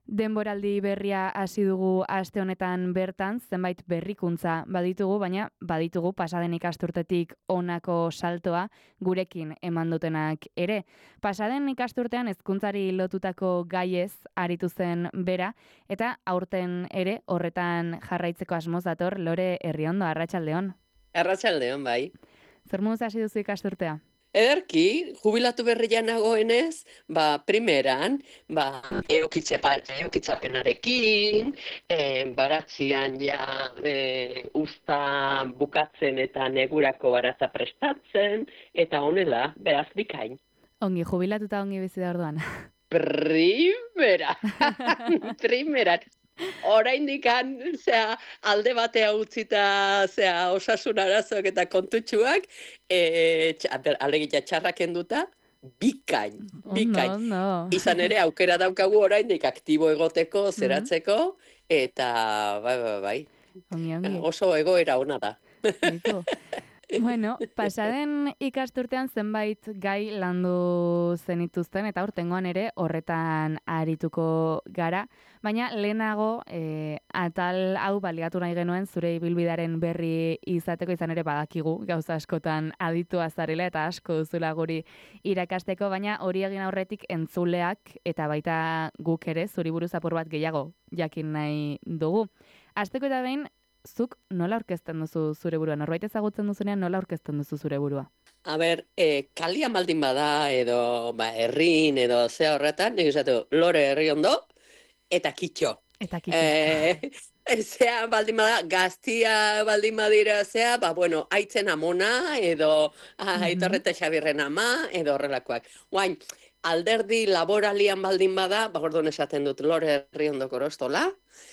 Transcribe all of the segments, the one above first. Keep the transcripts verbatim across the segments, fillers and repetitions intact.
Denboraldi berria hasi dugu aste honetan bertan, zenbait berrikuntza baditugu, baina baditugu pasaden ikasturtetik honako saltoa gurekin eman dutenak ere. Pasaden ikasturtean hezkuntzari lotutako gaiez aritu zen bera, eta aurten ere horretan jarraitzeko asmoz dator Lore Herriondo, arratsaldeon. Arratsaldeon, bai. Zer moduz hasi duzu ikasturtea? Ederki, jubilatu berrian nagoenez, ba, primeran, ba, eukitzapenarekin, e, baratzian ja e, usta bukatzen eta negurako baratza prestatzen, eta honela, beraz bikain. Ongi, jubilatuta ongi bizi da orduan. Primera, primera. Oraindik han, zea, alde batea utzita, zea, osasun arazoak eta kontutxuak, e, alegia txarrak enduta, bikain, bikain. Ondo, ondo. Izan ere, aukera daukagu oraindik aktibo egoteko, zeratzeko, eta bai, bai, bai. Ongi, ongi. Oso egoera ona da. Beitu. Bueno, pasaden ikasturtean zenbait gai landu zenituzten eta aurtengoan ere horretan arituko gara, baina lehenago e, atal hau baliatu nahi genuen zure ibilbidearen berri izateko, izan ere badakigu gauza askotan aditua zarela eta asko duzula guri irakasteko, baina hori egin aurretik entzuleak eta baita guk ere zuri buruz apur bat gehiago jakin nahi dugu. Hasteko eta behin, zuk nola aurkezten duzu zure burua? Norbait ezagutzen duzunean nola aurkezten duzu zure burua? A ber, e, kalia maldin bada, edo ba, herrin, edo zea horretan, nik esatu, Lore Herriondo, eta kitxo. Eta kitxo. E, zea baldin bada, gaztia baldin badira, zea, ba, bueno, aitzen amona, edo mm-hmm. Aitorreta Xabirren ama, edo horrelakoak. Guain, alderdi laboralian baldin bada, ba, gordon esaten dut Lore Herriondo Korostola,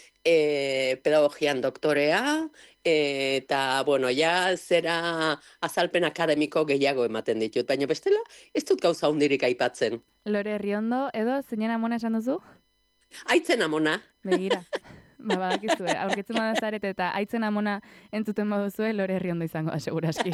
E, pedagogian doktorea, e, eta, bueno, ja, zera azalpen akademiko gehiago ematen ditut, baina bestela, ez dut gauza hundirik aipatzen. Lore Herriondo, edo, zeinen amona esan duzu? Aitzen amona. Begira, ba, badakizue, aurkitzen badazarete eta aitzen amona entzuten baduzue, Lore Herriondo izango da, seguraski.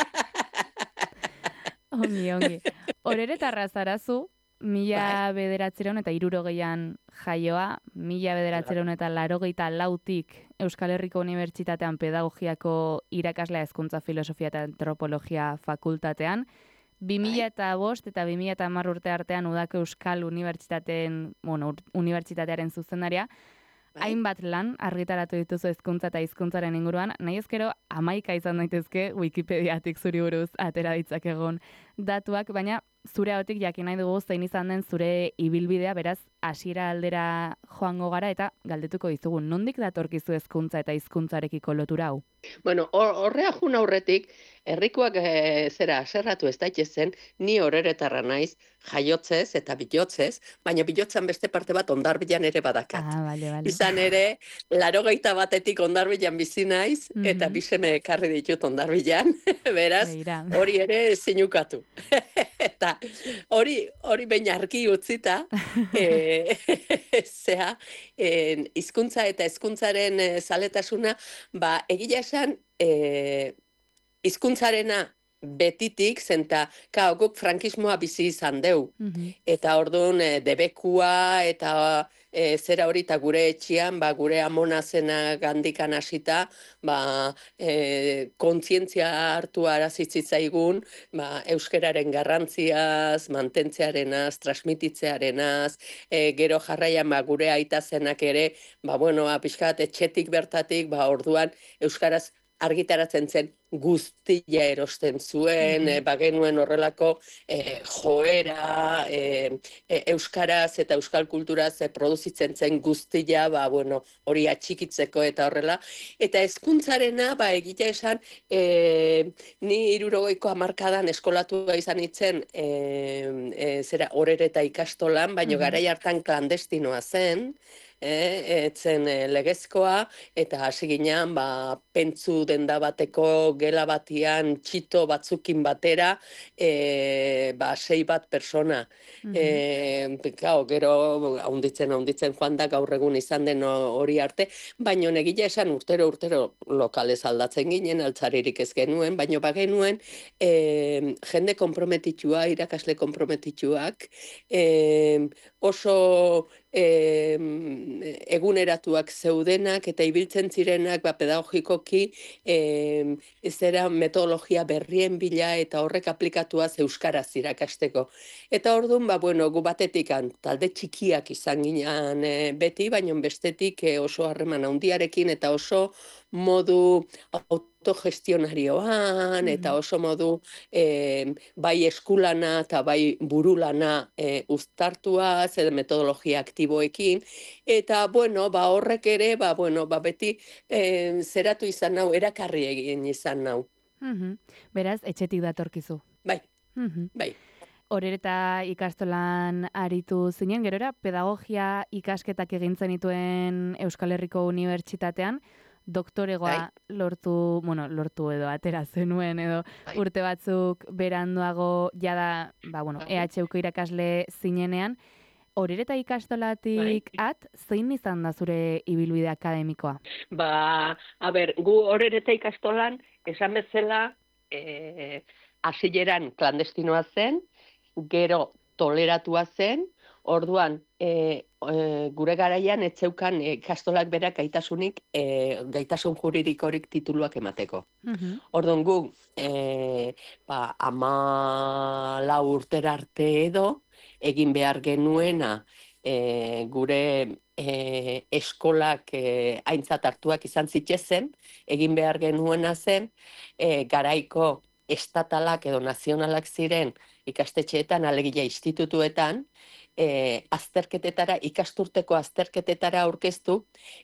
Ongi, ongi. Horeretarra zarazu, mila bederatzeron eta hirurogeian jaioa, mila bederatzeron eta larogeita lautik Euskal Herriko Unibertsitatean pedagogiako irakaslea hezkuntza filosofia eta antropologia fakultatean, bi mila eta bost eta bi mila eta hamar urte artean Udako Euskal Unibertsitateen, bueno, unibertsitatearen zuzendaria, hainbat lan argitaratu dituzu hezkuntza eta hizkuntzaren inguruan, nahi ezkero hamaika izan daitezke Wikipediatik zuri buruz atera ditzakegun datuak, baina zure hautik jakin nahi dugu zein izan den zure ibilbidea, beraz hasiera aldera joango gara eta galdetuko dizugu. Nondik datorkizu hezkuntza eta hizkuntzarekiko lotura hau? Bueno, horrea jun aurretik, herrikoak e, zera aserratu ez daitezen, ni horeretarra naiz, jaiotzez eta bilotzez, baina bilotzan beste parte bat Hondarbilan ere badakat. Ah, bale, bale. Izan ere, larogeita batetik Hondarbilan bizi naiz, mm-hmm. eta biseme ekarri ditut Hondarbilan, beraz, hori ere zinukatu. Eta hori hori behin argi utzita, e, zea, e, hizkuntza eta hezkuntzaren e, zaletasuna, ba, egia esan, e, hizkuntzarena betitik, zenta, kao, guk frankismoa bizi izan deu. Mm-hmm. Eta orduan, e, debekua, eta e, zera hori, eta gure etxian, ba, gure amona zena gandikan hasita, ba, e, kontzientzia hartu arazitzaigun, ba, euskeraren garrantziaz, mantentzearenaz, transmititzearenaz, e, gero jarraian, ba, gure aita zenak ere, ba, bueno, pixkat, etxetik bertatik, ba, orduan, euskaraz argitaratzen zen guztia erosten zuen, mm-hmm. e, bagenuen horrelako e, joera, e, e, euskaraz eta euskal kulturaz e, produzitzen zen guztia, ba, bueno, hori atxikitzeko eta horrela. Eta hezkuntzarena, ba, egitea esan, e, ni hirurogeiko hamarkadan eskolatua izan itzen, e, e, zera, horereta ikastolan, baina mm-hmm. garai hartan klandestinoa zen, E, etzen e, legezkoa, eta hasi ginean, ba, pentsu denda bateko gela batian txito batzukin batera, e, ba, sei bat persona. Mm-hmm. E, gau, gero, haunditzen, haunditzen joan da, gaur egun izan den hori arte, baino negila esan urtero, urtero lokalez aldatzen ginen, altzaririk ez genuen, baino bagenuen e, jende komprometitua, irakasle komprometituak, e, oso... E, eguneratuak zeudenak eta ibiltzen zirenak ba, pedagogikoki e, zera metodologia berrien bila eta horrek aplikatuaz euskaraz irakasteko. Eta orduan, ba, bueno, gu batetik talde txikiak izan ginen e, beti, baina bestetik e, oso harreman handiarekin eta oso modu autogestionarioan eta oso modu e, bai eskulana eta bai burulana e, uztartuaz edo metodologia aktiboekin. Eta, bueno, ba, horrek ere, ba, bueno, ba, beti e, zeratu izan nau, erakarri egin izan nau. Mm-hmm. Beraz, etxetik datorkizu. Bai, mm-hmm. bai. Horereta ikastolan aritu zinen, gerora, pedagogia ikasketak egintzen dituen Euskal Herriko Unibertsitatean, doktoregoa bai. lortu, bueno, lortu edo atera zenuen edo bai. urte batzuk beranduago jada, ba, bueno, E H Uko irakasle zinenean, horereta ikastolatik bai. at, zein izan da zure ibilbide akademikoa? Ba, a ber, gu horereta ikastolan, esan bezala, eh, hasieran klandestinoa zen, gero toleratua zen, orduan, e, e, gure garaian etzeukan e, ikastolak berak gaitasunik, e, gaitasun juridikorik tituluak emateko. Mm-hmm. Orduan gu, e, ba, ama lau urtera arte edo, egin behar genuena, e, gure e, eskolak e, aintzat hartuak izan zitzezen, egin behar genuena zen, e, garaiko estatalak edo nazionalak ziren ikastetxeetan, alegia institutuetan, e, azterketetara, ikasturteko azterketetara aurkeztu,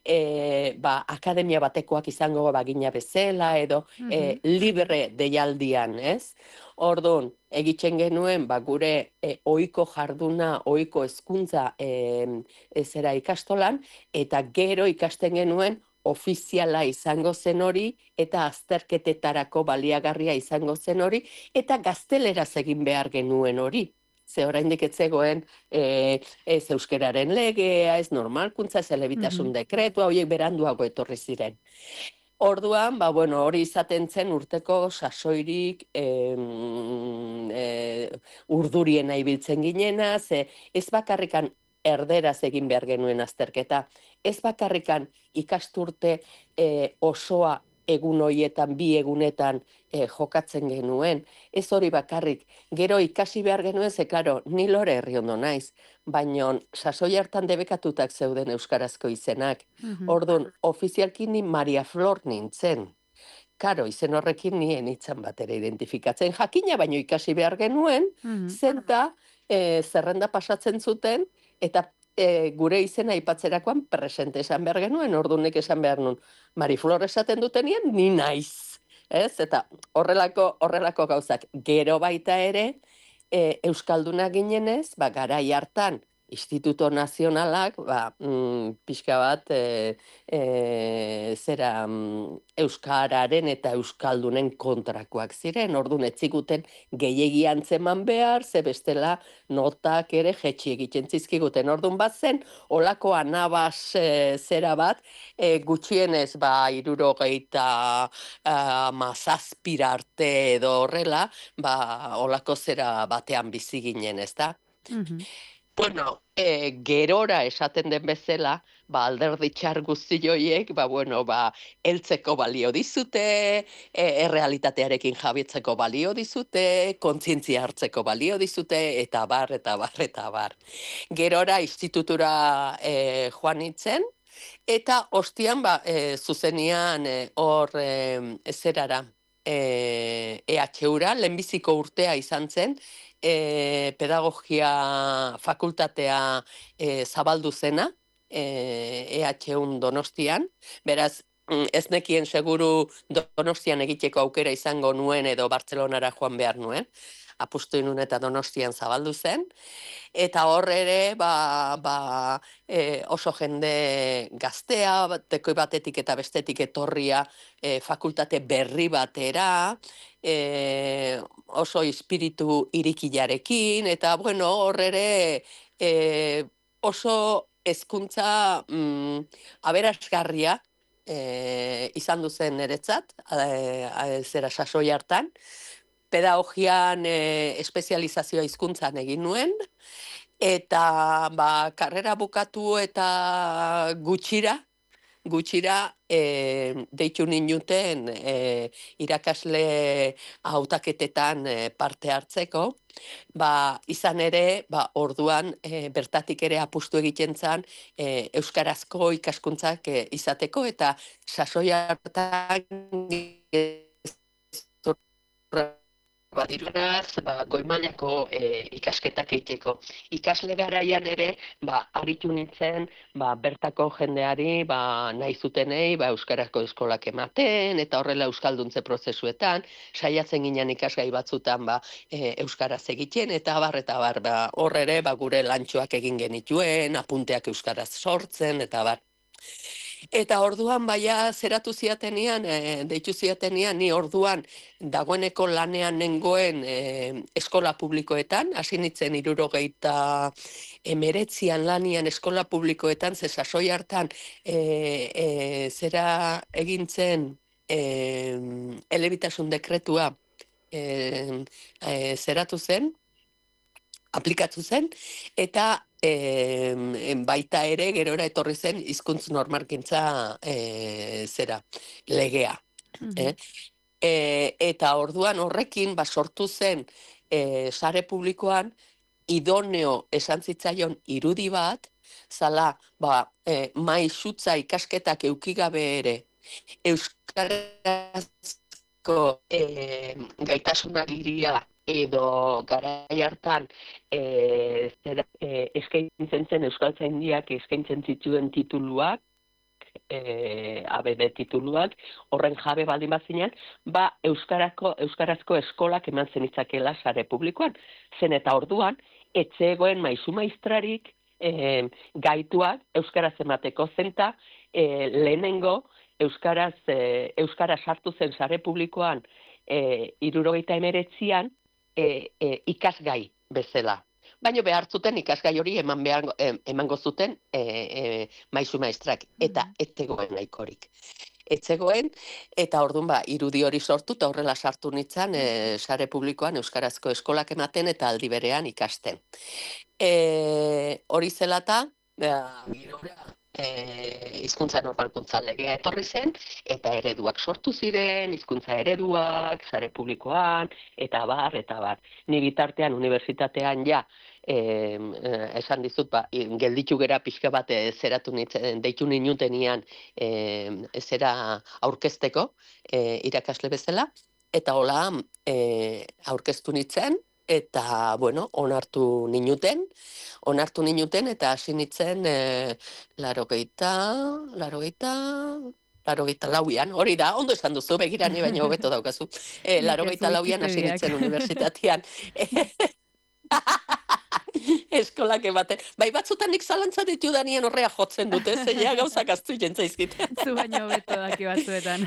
e, ba, akademia batekoak izango bagina bezala, edo mm-hmm. e, libre deialdian, ez? Orduan, egitzen genuen, ba, gure e, ohiko jarduna, ohiko hezkuntza e, zera ikastolan, eta gero ikasten genuen ofiziala izango zen hori, eta azterketetarako baliagarria izango zen hori, eta gazteleraz egin behar genuen hori. Ze oraindik ez zegoen e, ez euskeraren legea, ez normalkuntza, ez elebitasun mm-hmm. dekretua, horiek beranduago etorri ziren. Orduan, ba, bueno, hori izaten zen urteko sasoirik e, e, urduriena ibiltzen ginena, ze ez bakarrikan erderaz egin behar genuen azterketa, ez bakarrikan ikasturte e, osoa egun horietan, bi egunetan e, jokatzen genuen, ez hori bakarrik, gero ikasi behar genuen, ze, klaro, ni lore herri ondo naiz, baina sasoi hartan debekatutak zeuden euskarazko izenak. Mm-hmm. Orduan, ofizialki ni Maria Flor nintzen. Karo, izen horrekin nien itzan bat ere identifikatzen jakina, baino ikasi behar genuen, mm-hmm. zenta e, zerrenda pasatzen zuten, eta e, gure izena aipatzerakoan presente esan behar genuen, ordunek esan behar nun, Mariflor esaten dutenien, ni naiz. Ez? Eta horrelako, horrelako gauzak gero baita ere, e, Euskalduna ginenez, ba, garai hartan, Instituto Nazionalak, ba, mm, pixka bat, e, e, zera, mm, Euskararen eta Euskaldunen kontrakoak ziren, orduan etzikuten gehiegi antzeman behar, ze bestela notak ere jetxi egiten zizkiguten. Orduan bat zen, olako anabas e, zera bat, e, gutxienez, ba, irurogeita mazazpira arte edo horrela, ba, olako zera batean bizi ginen, ez da? Mm-hmm. Bueno, e, gerora esaten den bezala, ba, alderdi txar guzti joiek, ba, bueno, ba, heltzeko balio dizute, e, errealitatearekin jabitzeko balio dizute, kontzientzia hartzeko balio dizute, eta bar, eta bar, eta bar. Gerora institutura e, joan nintzen, eta ostian, ba, e, zuzenian hor e, e, zerara, e, E H Ura, lehenbiziko urtea izan zen, E, pedagogia fakultatea e, zabaldu zena, e, E H Un Donostian, beraz, ez nekien seguru Donostian egiteko aukera izango nuen edo Bartzelonara joan behar nuen, apustu inun eta Donostian zabaldu zen, eta hor ere ba, ba, e, oso jende gaztea, tekoi batetik eta bestetik etorria e, fakultate berri batera, e, oso espiritu irikilarekin, eta bueno, hor ere e, oso hezkuntza mm, aberasgarria e, izan duzen niretzat, e, zera sasoi hartan, pedagogian e, espezializazioa hizkuntzan egin nuen, eta ba, karrera bukatu eta gutxira, gutxira e, deitu ninuten e, irakasle hautaketetan e, parte hartzeko, ba, izan ere, ba, orduan e, bertatik ere apustu egiten zen e, euskarazko ikaskuntzak e, izateko, eta sasoi hartan badiruraz, ba, goimailako e, ikasketak egiteko. Ikasle garaian ere, ba, aritu nintzen, ba, bertako jendeari, ba, nahi zutenei, ba, euskarazko eskolak ematen, eta horrela euskalduntze prozesuetan, saiatzen ginen ikasgai batzutan, ba, e, euskaraz egiten, eta bar, eta bar, ba, hor ere, ba, gure lantxoak egin genituen, apunteak euskaraz sortzen, eta bar. Eta orduan baia zeratu ziatenian, e, deitu ziatenian, ni orduan dagoeneko lanean nengoen e, eskola publikoetan, hasi nintzen hirurogeita emeretzian lanian eskola publikoetan, ze sasoi hartan e, e, zera egintzen e, elebitasun dekretua e, e, zeratu zen, aplikatu zen, eta e, baita ere gerora etorri zen hizkuntz normalkintza e, zera, legea. Mhm. eh? E, eta orduan horrekin ba, sortu zen e, sare publikoan idoneo esan zitzaion irudi bat, zala ba, e, maixutza ikasketak eukigabe ere euskarazko e, gaitasunagiria edo garai hartan e, zera, e, eskaintzen zen euskaltzaindiak eskaintzen zituen tituluak, e, A B D tituluak, horren jabe baldin bazinen, ba euskarazko euskarazko eskolak eman zenitzakela sare publikoan. Zen eta orduan etzegoen maisu maistrarik e, gaituak euskaraz emateko zenta e, lehenengo euskaraz e, euskara sartu zen sare publikoan e, hirurogeita hemeretzian e, e, ikasgai bezala. Baina behar zuten ikasgai hori eman behar, emango zuten e, e, maisu maistrak, eta etzegoen nahikorik. Etzegoen, eta orduan ba, irudi hori sortu, eta horrela sartu nintzen e, sare publikoan euskarazko eskolak ematen eta aldi berean ikasten. E, hori zelata, ba, E, hizkuntza normalkuntza legea etorri zen, eta ereduak sortu ziren, hizkuntza ereduak, sare publikoan, eta bar, eta bar. Ni bitartean, unibertsitatean ja, e, e, esan dizut, ba, gelditu gera pixka bat e, zeratu nintzen, deitu ninutenian e, zera aurkezteko, e, irakasle bezala, eta hola e, aurkeztu nintzen, eta, bueno, onartu ninuten, onartu ninuten, eta hasi nintzen, e, larogeita, larogeita, larogeita lauian, hori da, ondo esan duzu, begira ni baina hobeto daukazu, e, larogeita lauian hasi nintzen unibertsitatean. Eskolak ematen. Bai, batzutan nik zalantza ditu danien horrea jotzen dute, zeia gauzak aztu jentzaizkit. Zu baino hobeto daki batzuetan.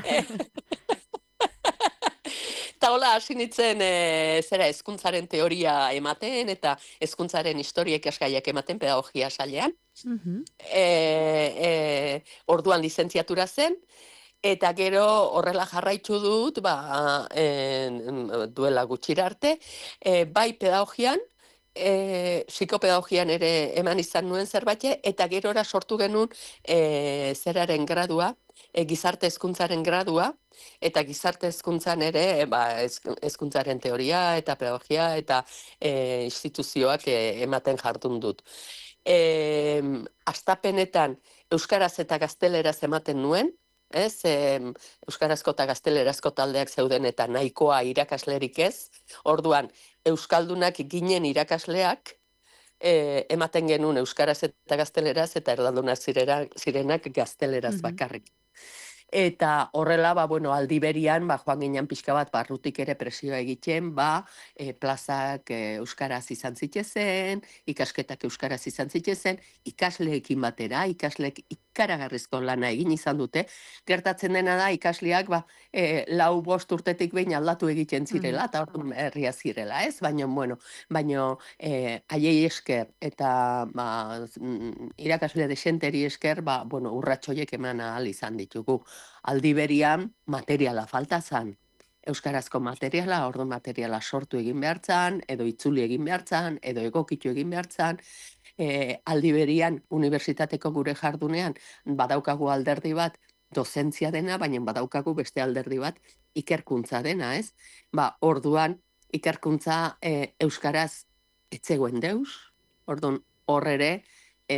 Eta hola, hasi nintzen e, zera hezkuntzaren teoria ematen eta hezkuntzaren historia ikasgaiak ematen pedagogia sailean. Mhm. E, e, orduan lizentziatura zen, eta gero horrela jarraitu dut, ba, e, duela gutxira arte, e, bai pedagogian, e, psikopedagogian ere eman izan nuen zerbait, eta gerora sortu genuen e, zeraren gradua, e, gizarte hezkuntzaren gradua, eta gizarte hezkuntzan ere ba, hezkuntzaren teoria eta pedagogia eta e, instituzioak e, ematen jardun dut. E, astapenetan euskaraz eta gazteleraz ematen nuen, ez, e, euskarazko eta gaztelerazko taldeak zeuden eta nahikoa irakaslerik ez, orduan euskaldunak ginen irakasleak, e, ematen genuen euskaraz eta gazteleraz eta erdaldunak zirenak gazteleraz bakarrik. Eta horrela, ba, bueno, aldi berian, ba, joan ginen pixka bat, barrutik ere presioa egiten, ba, e, plazak e, euskaraz izan zitezen, ikasketak euskaraz izan zitezen, ikasleekin batera, ikasleek ikaragarrizko lana egin izan dute. Gertatzen dena da, ikasleak, ba, e, lau bost urtetik behin aldatu egiten zirela, eta orduan herria zirela, ez? Baina, bueno, baina e, haiei esker, eta ba, irakasle desenteri esker, ba, bueno, urratxoiek eman ahal izan ditugu. Aldi berian materiala falta zan. euskarazko materiala, ordu materiala sortu egin behartzan, edo itzuli egin behartzan, edo egokitu egin behartzan, e, aldi berian, unibertsitateko gure jardunean, badaukagu alderdi bat, dozentzia dena, baina badaukagu beste alderdi bat, ikerkuntza dena, ez? Ba, orduan, ikerkuntza e, euskaraz etzegoen deus, orduan, hor ere, e,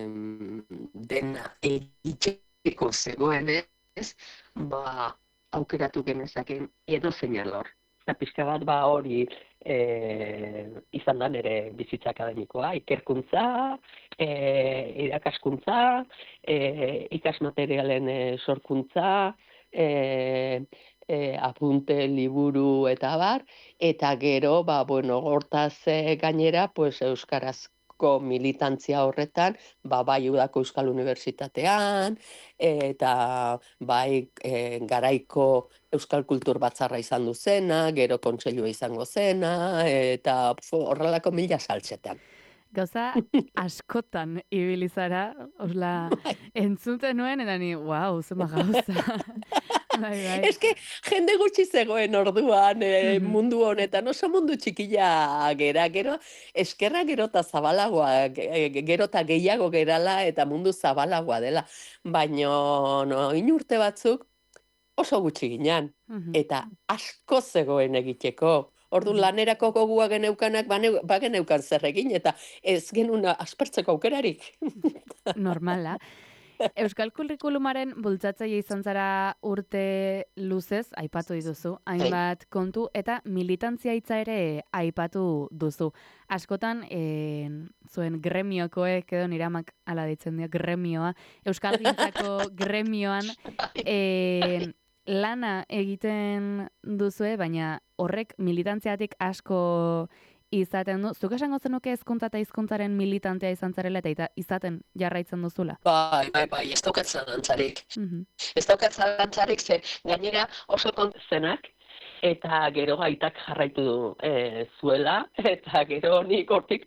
dena egiteko zegoen ez, ba, aukeratu genezaken edo zein alor. Eta pixka bat ba hori e, izan da nire bizitza akademikoa, ikerkuntza, e, irakaskuntza, e, ikasmaterialen e, sorkuntza, e, e, apunte, liburu eta bar, eta gero, ba, bueno, hortaz e, gainera, pues, euskaraz militantzia horretan, ba, bai Udako Euskal Unibertsitatean, eta bai e, garaiko Euskal Kultur Batzarra izan du zena, gero kontseilua izango zena, eta horrelako mila saltzetan. Gauza askotan ibilizara, osla, entzuten nuen, eta ni, wow, zema gauza. Bai, bai. Ez que jende gutxi zegoen orduan e, mundu honetan, oso mundu txikila gera, gero eskerra gero eta zabalagoa, gero eta gehiago gerala eta mundu zabalagoa dela. Baina no, inurte batzuk oso gutxi ginean, eta asko zegoen egiteko. Ordu lanerako gogua geneukanak bageneukan zer egin, eta ez genuen aspertzeko aukerarik. Normala. Euskal Kurrikulumaren bultzatzaile izan zara urte luzez, aipatu dituzu, hainbat kontu, eta militantzia hitza ere aipatu duzu. Askotan, e, zuen gremiokoek, edo niramak ala ditzen dio, gremioa, Euskal Gintzako gremioan e, lana egiten duzue, baina horrek militantziatik asko izaten du. Zuk esango zenuke hezkuntza eta hizkuntzaren militantea izan zarela eta izaten jarraitzen duzula? Bai, bai, bai, ez daukat zalantzarik. Mm-hmm. Ez daukat zalantzarik, ze gainera oso kontezenak, eta gero gaitak jarraitu du e, zuela, eta gero nik hortik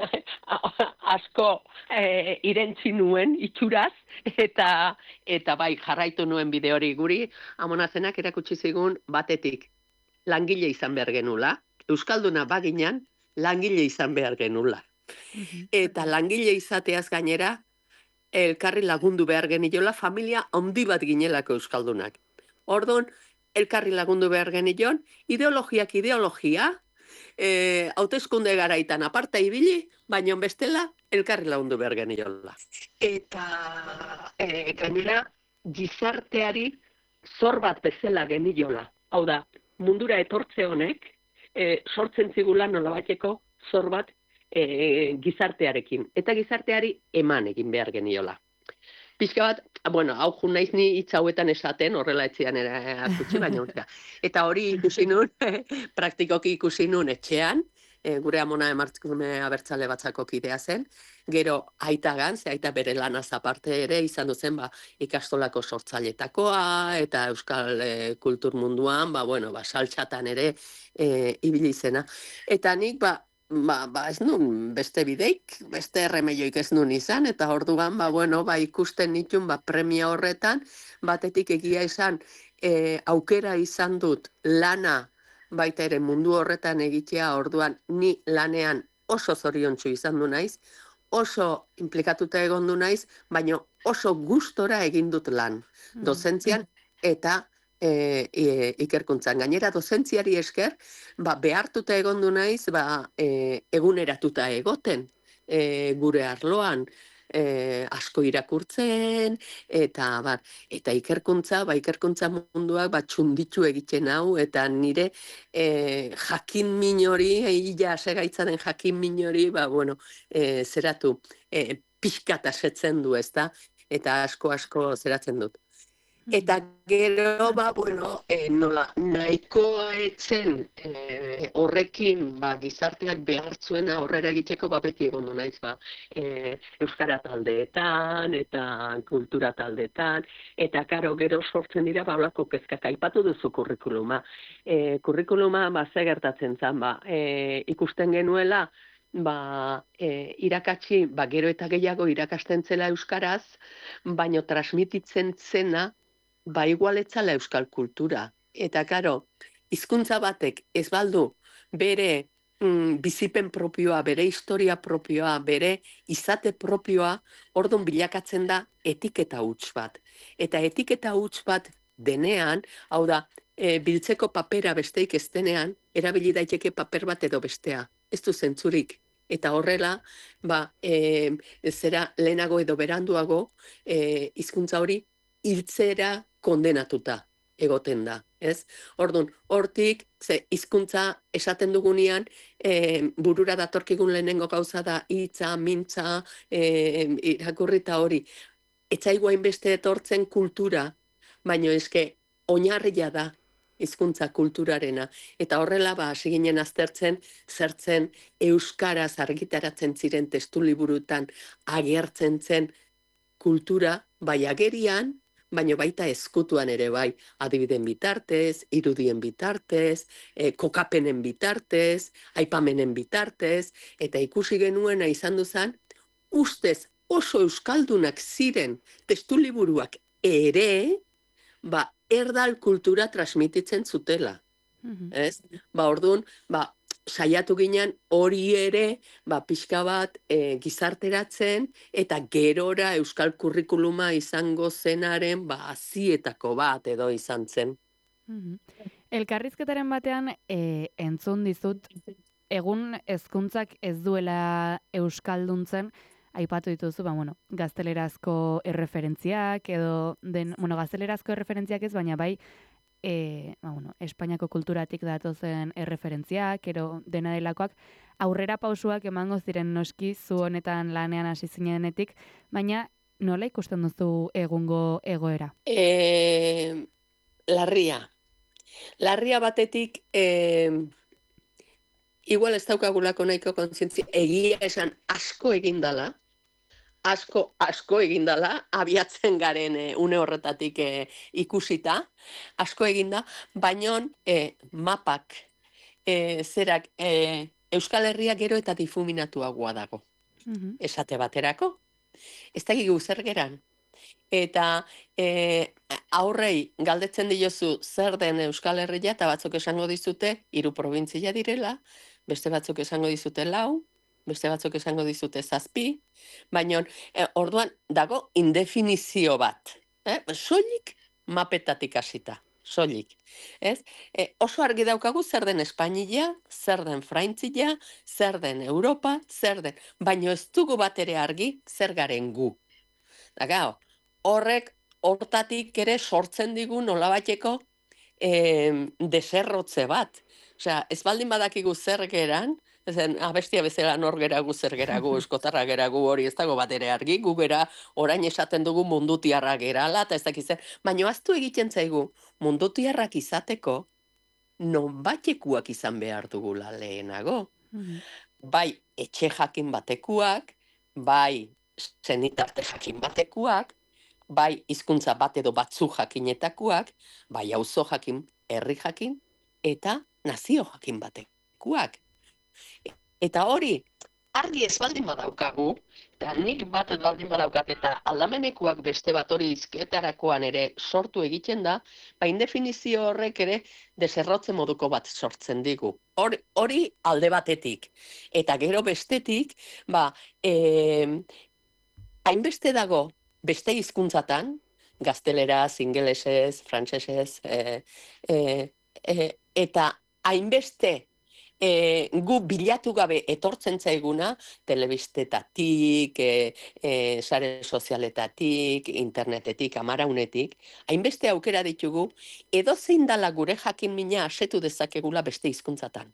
asko e, irentzi nuen itxuraz, eta, eta bai jarraitu nuen bide hori guri, amonazenak erakutsi zigun batetik langile izan behar genula, euskalduna baginan, langile izan behar genula. Mm-hmm. Eta langile izateaz gainera, elkarri lagundu behar geniola, familia handi bat ginelako euskaldunak. Orduan, elkarri lagundu behar genion, ideologiak ideologia, e, hauteskunde garaitan aparta ibili, baina bestela, elkarri lagundu behar geniola. Eta e, gainera, gizarteari zor bat bezala geniola. Hau da, mundura etortze honek, E, sortzen zigula nolabaiteko zor bat e, gizartearekin. Eta gizarteari eman egin behar geniola. Pixka bat, bueno, hau jun naiz ni hitz hauetan esaten, horrela etxean hartutxe, baina eta hori ikusi nun, praktikoki ikusi nun etxean, e, gure amona emartzume abertzale batzako kidea zen, gero aita gantz, aita bere lanaz aparte ere izan duzen ba, ikastolako sortzailetakoa, eta euskal e, kultur munduan, ba, bueno, ba, saltxatan ere e, ibili zena. Eta nik, ba, Ba, ba, ez nun beste bideik, beste erremeioik ez nun izan, eta orduan, ba, bueno, ba, ikusten nitun, ba, premia horretan, batetik egia izan, e, aukera izan dut lana, baita ere mundu horretan egitea, orduan, ni lanean oso zoriontsu izan du naiz, oso implikatuta egon du naiz, baina oso gustora egin dut lan, dozentzian, eta E, e, ikerkuntzan. Gainera dozentziari esker, ba, behartuta egondu naiz, ba, e, eguneratuta egoten e, gure arloan, e, asko irakurtzen, eta, ba, eta ikerkuntza, ba, ikerkuntza munduak ba, txunditu egiten hau, eta nire e, jakin minori, illa segaitzaren jakin minori, ba, bueno, e, zeratu, e, pixkata setzen du, ezta, eta asko-asko zeratzen dut. Eta gero, ba, bueno, e, nola, nahikoa etzen e, horrekin ba, gizarteak behartzuena horrera egiteko ba, beti egon du naiz, ba, e, euskara taldeetan eta kultura taldeetan, eta karo gero sortzen dira ba, olako kezkak aipatu duzu kurrikuluma. E, kurrikuluma ba, ze gertatzen zen, ba, e, ikusten genuela, ba, e, irakatsi, ba, gero eta gehiago irakasten zela euskaraz, baino transmititzen zena, ba igualetzala euskal kultura. Eta, karo, hizkuntza batek ez baldu bere mm, bizipen propioa, bere historia propioa, bere izate propioa, ordun bilakatzen da etiketa huts bat. Eta etiketa huts bat denean, hau da, e, biltzeko papera besteik ez denean, erabili daiteke paper bat edo bestea. Ez du zentzurik. Eta horrela, ba, e, zera lehenago edo beranduago, e, hizkuntza hori hiltzera kondenatuta egoten da, ez? Orduan, hortik, ze hizkuntza esaten dugunean, e, burura datorkigun lehenengo gauza da, hitza, mintza, e, irakurrita hori. Etzaigu hainbeste etortzen kultura, baino eske oinarria da hizkuntza kulturarena. Eta horrela, ba, hasi ginen aztertzen, zertzen euskaraz argitaratzen ziren testuliburutan agertzen zen kultura, bai agerian, baina baita ezkutuan ere bai, adibiden bitartez, irudien bitartez, e, kokapenen bitartez, aipamenen bitartez, eta ikusi genuena izan duzan, ustez oso euskaldunak ziren testuliburuak ere, ba, erdal kultura transmititzen zutela. Mm-hmm. Ez? Ba, orduan, ba, saiatu ginen hori ere, ba, pixka bat e, gizarteratzen, eta gerora euskal kurrikuluma izango zenaren, ba, azietako bat edo izan zen. Mm-hmm. Elkarrizketaren batean, e, entzun dizut, egun hezkuntzak ez duela euskalduntzen, aipatu dituzu, ba, bueno, gaztelerazko erreferentziak, edo, den, bueno, gaztelerazko erreferentziak ez, baina bai, e, ba, bueno, Espainiako kulturatik datozen erreferentziak, ero dena delakoak, aurrera pausuak emango ziren noski zu honetan lanean hasi zinenetik, baina nola ikusten duzu egungo egoera? E, larria. Larria batetik, e, igual ez daukagulako nahiko kontzientzia, egia esan asko egindala, asko, asko egindala, abiatzen garen e, une horretatik e, ikusita, asko eginda, baino e, mapak, e, zerak, e, Euskal Herria gero eta difuminatuagoa dago. Mm-hmm. Esate baterako, ez dakigu zer geran. Eta e, aurrei galdetzen diozu zer den Euskal Herria, eta batzuk esango dizute, hiru probintzia direla, beste batzuk esango dizute lau, beste batzuk esango dizute zazpi, baina e, orduan dago indefinizio bat. Eh? Soilik mapetatik hasita, soilik. Ez? E, oso argi daukagu zer den Espainia, zer den Frantzia, zer den Europa, zer den, baina ez dugu bat ere argi zer garen gu. Dagao, horrek hortatik ere sortzen digu nolabaiteko e, deserrotze bat. Osea, ez baldin badakigu zer geran, ezen abestia bezala nor geragu, zer geragu, eskotarra geragu, hori ez dago bat ere argi, gu gera orain esaten dugu mundutiarra gerala, eta ez dakiz zer, baina aztu egiten zaigu, mundutiarrak izateko, nonbaitekuak izan behar dugula lehenago. Mm-hmm. Bai, etxe jakin batekuak, bai, zenitarte jakin batekuak, bai, hizkuntza bat edo batzu jakinetakoak, bai, auzo jakin, herri jakin, eta nazio jakin batekuak. Eta hori, argi ez baldin badaukagu, eta nik bat baldin badaukat, eta aldamenekuak beste bat hori izketarakoan ere sortu egiten da, ba indefinizio horrek ere deserrotze moduko bat sortzen digu. Hori, hori alde batetik. Eta gero bestetik, ba, e, hainbeste dago beste hizkuntzatan, gazteleraz, ingelesez, frantsesez, e, e, e, eta hainbeste E, gu bilatu gabe etortzen zaiguna, telebistetatik, e, e, sare sozialetatik, internetetik, amaraunetik, hainbeste aukera ditugu, edo zein dala gure jakin mina asetu dezakegula beste hizkuntzatan.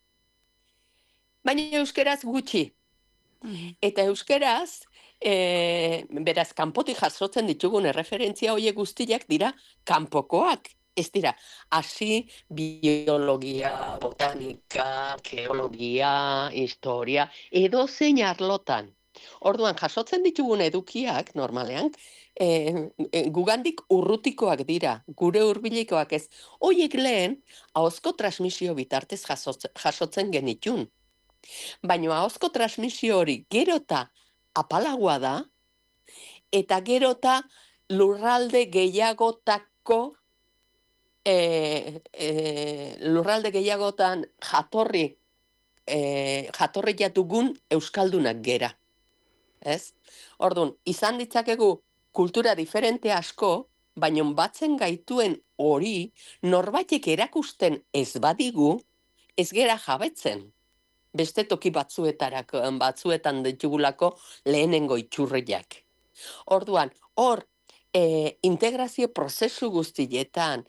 Baina euskeraz gutxi. Eta euskeraz, e, beraz, kanpotik jasotzen ditugun erreferentzia horiek guztiak dira kanpokoak. Ez dira, hasi biologia, botanika, geologia, historia, edo zein arlotan. Orduan, jasotzen ditugun edukiak, normalean, e, e, gugandik urrutikoak dira, gure hurbilikoak ez. Hoiek lehen, ahozko transmisio bitartez jasotzen, jasotzen genitun. Baina ahozko transmisio hori gerota apalagoa da, eta gerota lurralde gehiagotako e, e, lurralde gehiagotan jatorri, e, jatorria dugun euskaldunak gera. Ez? Orduan, izan ditzakegu kultura diferente asko, baina batzen gaituen hori norbaitek erakusten ez badigu, ez gera jabetzen. Beste toki batzuetarako, batzuetan ditugulako lehenengo itxurriak. Orduan, hor, e, integrazio prozesu guztietan,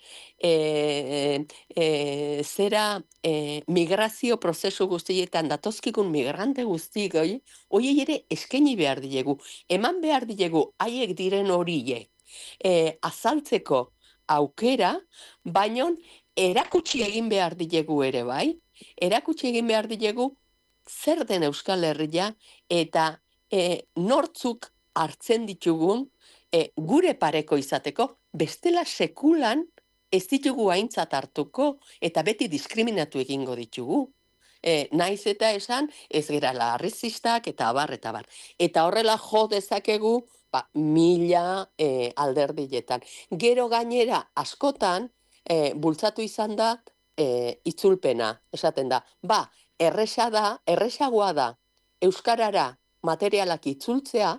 e, e, zera e, migrazio prozesu guztietan datozkikun migrante guztik, oi, hoi ere eskaini behar dilegu, eman behar dilegu haiek diren horiek e, azaltzeko aukera, baino erakutsi egin behar dilegu ere, bai? Erakutsi egin behar dilegu zer den Euskal Herria eta e, nortzuk hartzen ditugun e, gure pareko izateko, bestela sekulan ez ditugu aintzat hartuko eta beti diskriminatu egingo ditugu. E, naiz eta esan ez gerala arrizistak eta abar eta abar. Eta horrela jo dezakegu ba, mila e, alderdietan. Gero gainera askotan e, bultzatu izan da e, itzulpena, esaten da. Ba, erresa da, erresagoa da euskarara materialak itzultzea,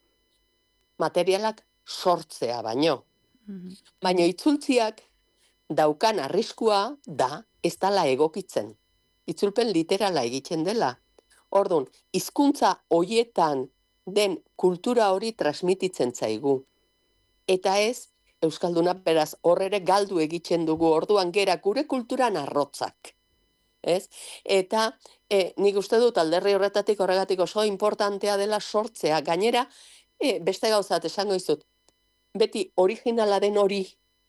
materialak sortzea baino. Mm-hmm. Baina itzultziak daukan arriskua da ez dala egokitzen. Itzulpen literala egiten dela. Orduan, hizkuntza hoietan den kultura hori transmititzen zaigu. Eta ez, euskalduna beraz horrere galdu egiten dugu, orduan gera gure kulturan arrotzak. Ez? Eta e, nik uste dut alderri horretatik horregatik oso importantea dela sortzea. Gainera, e, beste gauzat esango izut, beti originala den hori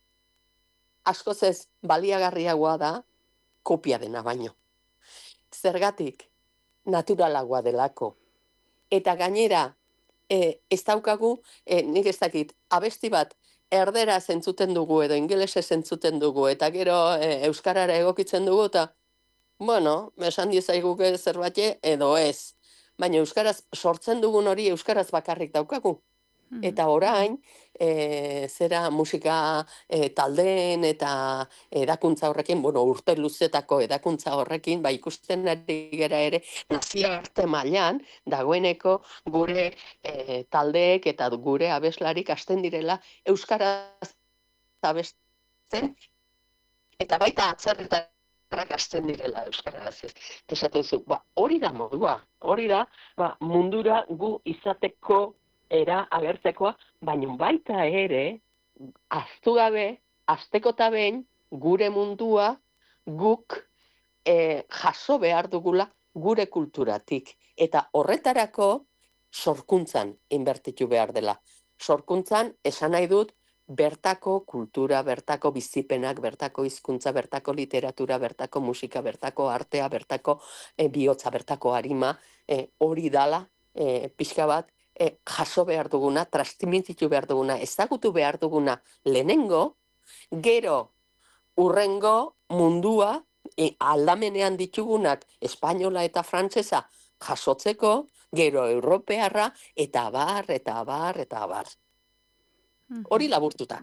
askoz ez baliagarriagoa da kopia dena baino. Zergatik, naturalagoa delako. Eta gainera, e, ez daukagu, e, nik ez dakit, abesti bat erdera zentzuten dugu edo ingelese zentzuten dugu, eta gero e, euskarara egokitzen dugu, eta bueno, esan diezaiguke zerbait edo ez. Baina euskaraz sortzen dugun hori euskaraz bakarrik daukagu. Eta orain, e, zera musika e, taldeen eta edakuntza horrekin, bueno, urte luzetako edakuntza horrekin, ba ikusten ari gera ere, nazioarte mailan dagoeneko gure e, taldeek eta gure abeslarik hasten direla euskaraz abesten, eta baita atzerritan hasten direla euskaraz. Esaten zu, ba, hori da modua, hori da ba, mundura gu izateko era agertzekoa, baina baita ere, ahaztu gabe, hasteko eta behin, gure mundua guk e, jaso behar dugula gure kulturatik. Eta horretarako sorkuntzan inbertitu behar dela. Sorkuntzan esan nahi dut, bertako kultura, bertako bizipenak, bertako hizkuntza, bertako literatura, bertako musika, bertako artea, bertako e, bihotza, bertako arima, e, hori dala, e, pixka bat, e, jaso behar duguna, transmititu behar duguna, ezagutu behar duguna lehenengo, gero urrengo mundua, e, aldamenean ditugunak espainola eta frantsesa jasotzeko, gero europearra, eta abar, eta abar, eta abar. Hori laburtuta.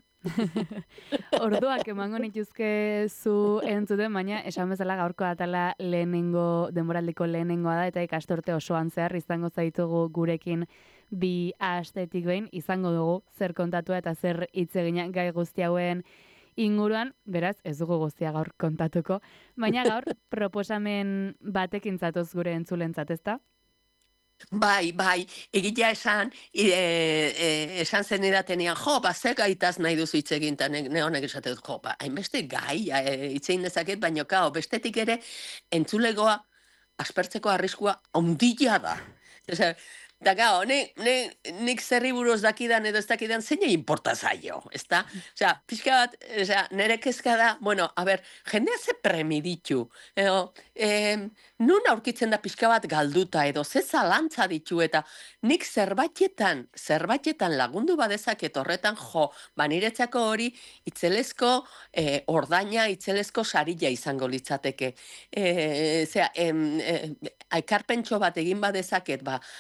Orduak emango nituzke zu entzuten, baina esan bezala gaurko atala lehenengo, denboraldiko lehenengoa da, eta ikastorte osoan zehar izango zaitugu gurekin bi astetik behin, izango dugu zer kontatua eta zer hitz egina gai guzti hauen inguruan, beraz, ez dugu guztia gaur kontatuko, baina gaur proposamen batekin zatoz gure entzulentzat, ezta? Bai, bai, egitea esan, e, e, esan zen edatenean, jo, ba, ze gaitaz nahi duzu hitz egin, eta ne honek esate dut, jo, ba, hainbeste gai, hitz egin dezaket, baina kao, bestetik ere, entzulegoa, aspertzeko arriskua, ondila da. Zer, da, gau, nik, nik, nik zerri buruz dakidan edo ez dakidan, zein importa zaio, ez da? Osea, pixka bat, osea, nire kezka da, bueno, a ber, jendea ze premi ditu, edo, eh, nun aurkitzen da pixka bat galduta edo ze zalantza ditu eta nik zerbaitetan, zerbaitetan lagundu badezaket horretan jo, ba niretzako hori itzelezko eh, ordaina, itzelezko sarila izango litzateke. Eh, zera, em, eh, aikarpentxo bat egin badezaket, ba, eh,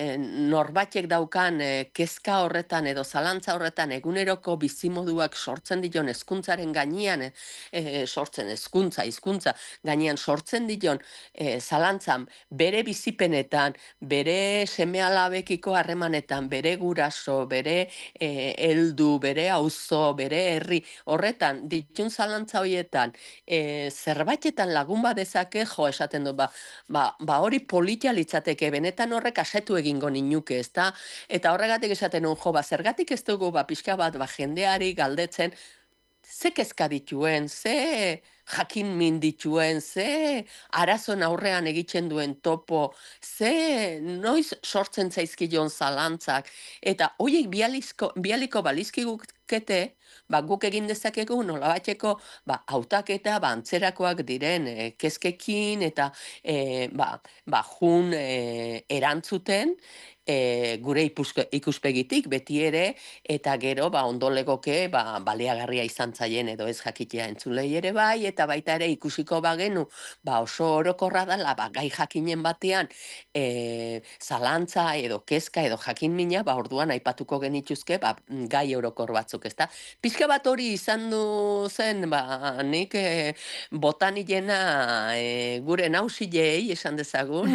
e, norbatek daukan e, kezka horretan edo zalantza horretan eguneroko bizimoduak sortzen dion hezkuntzaren gainean, e, sortzen hezkuntza, hizkuntza gainean sortzen dion e, zalantzan bere bizipenetan, bere seme-alabekiko harremanetan, bere guraso, bere e, heldu, bere auzo, bere herri, horretan ditun zalantza horietan e, zerbaitetan lagun badezake, jo, esaten du, ba, ba, ba hori politia litzateke, benetan horrek asetu egingo ninuke, ezta? Eta horregatik esaten nun, jo, ba, zergatik ez dugu, ba, pixka bat, ba, jendeari galdetzen, ze kezka dituen, ze jakin min dituen, ze arazon aurrean egiten duen topo, ze noiz sortzen zaizkion zalantzak, eta hoiek bializko, bialiko balizkigukete, ba, guk egin dezakegu nolabaiteko ba, hautaketa ba, antzerakoak diren e, kezkekin eta e, ba, ba, jun e, erantzuten, E, gure ipuske, ikuspegitik beti ere, eta gero ba, ondolegoke ba, baliagarria izan zaien edo ez jakitea entzulei ere bai, eta baita ere ikusiko bagenu ba, oso orokorra dela ba, gai jakinen batean e, zalantza edo kezka edo jakin mina, ba, orduan aipatuko genituzke ba, gai orokor batzuk, ezta? Pixka bat hori izan du zen, ba, nik e, botanilena e, gure nausilei esan dezagun,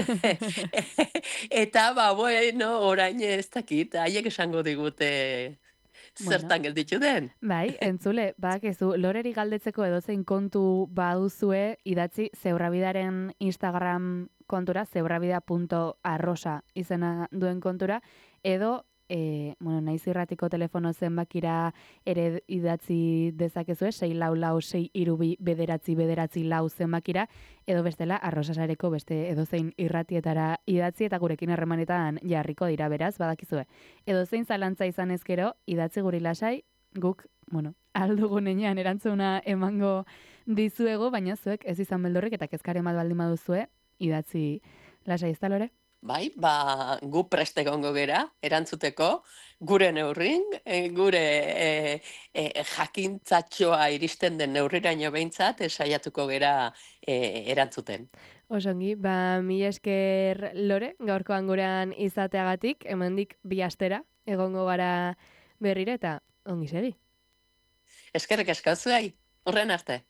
eta ba, bueno, no, orain ez dakit, haiek esango digute zertan bueno, gelditu den. Bai, entzule, badakizu, loreri galdetzeko edozein kontu baduzue idatzi Zebrabidaren Instagram kontura, zebrabida punto arrosa izena duen kontura, edo E, bueno, naiz irratiko telefono zenbakira ere idatzi dezakezue, sei lau lau, sei irubi, bederatzi, bederatzi lau zenbakira, edo bestela arrosasareko beste edozein irratietara idatzi eta gurekin harremanetan jarriko dira beraz, badakizue. Edozein zalantza izan ezkero, idatzi guri lasai, guk, bueno, aldugunean erantzuna emango dizuego, baina zuek ez izan beldurrik eta kezkaren bat baldin baduzue, idatzi lasai, ez da lore? Bai, ba, gu preste gongo gera, erantzuteko, gure neurrin, e, gure e, e, jakintzatxoa iristen den neurriraino behintzat, saiatuko gera e, erantzuten. Osongi, ba, mi esker lore, gaurkoan gurean izateagatik, hemendik bi astera, egongo gara berriro eta ongi segi. Eskerrik asko zuei, horren arte.